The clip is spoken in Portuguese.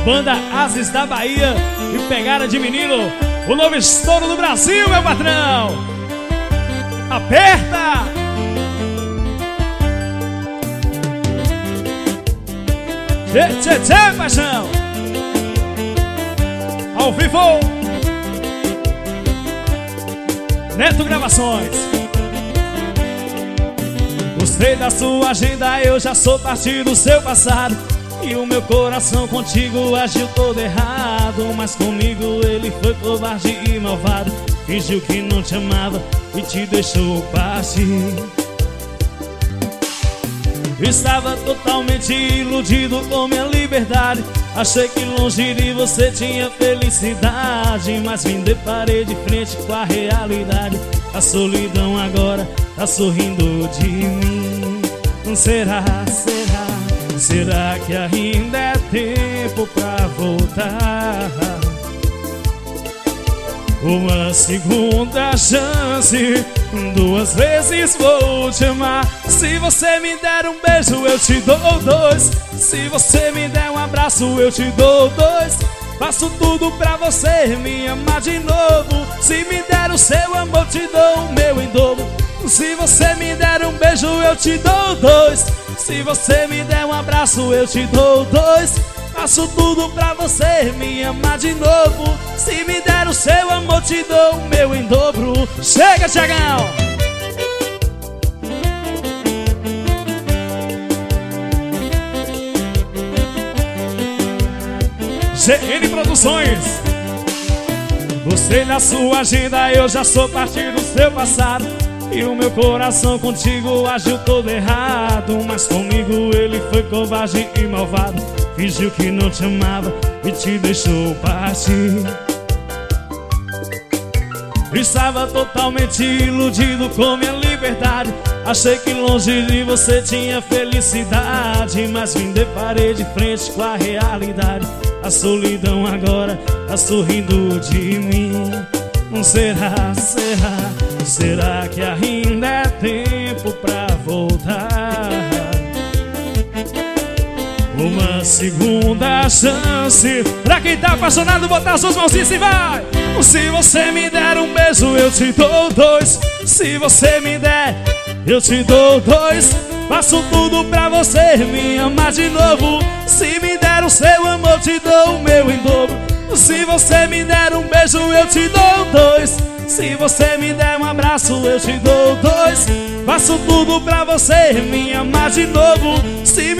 Banda Ases da Bahia e Pegada de Menino, o novo estouro do Brasil, meu patrão. Aperta! Tchê, tchê, paixão! Ao vivo! Neto Gravações. Gostei da sua agenda, eu já sou parte do seu passado. E o meu coração contigo agiu todo errado. Mas comigo ele foi covarde e malvado. Fingiu que não te amava e te deixou partir. Estava totalmente iludido com minha liberdade. Achei que longe de você tinha felicidade. Mas me deparei de frente com a realidade. A solidão agora tá sorrindo de mim. Será, será, será que ainda é tempo pra voltar? Uma segunda chance, 2 vezes vou te amar. Se você me der um beijo eu te dou 2. Se você me der um abraço eu te dou 2. Faço tudo pra você me amar de novo. Se me der o seu amor te dou o meu em dobro. Se você me der um beijo eu te dou 2. Se você me der um abraço eu te dou 2. Faço tudo pra você me amar de novo. Se me der o seu amor te dou o meu em dobro. Chega, Thiagão! GN Produções. Gostei da sua agenda, eu já sou parte do seu passado. E o meu coração contigo agiu todo errado. Mas comigo ele foi covarde e malvado. Fingiu que não te amava e te deixou partir. Estava totalmente iludido com minha liberdade. Achei que longe de você tinha felicidade. Mas me deparei de frente com a realidade. A solidão agora tá sorrindo de mim. Será, será, será que ainda é tempo pra voltar? Uma segunda chance pra quem tá apaixonado, botar suas mãozinhas e vai! Se você me der um beijo eu te dou 2. Se você me der eu te dou 2. Faço tudo pra você me amar de novo. Se me der o seu amor te dou o meu em dobro. Se você me der um beijo eu te dou 2. Se você me der um abraço eu te dou 2. Faço tudo pra você me amar de novo. Se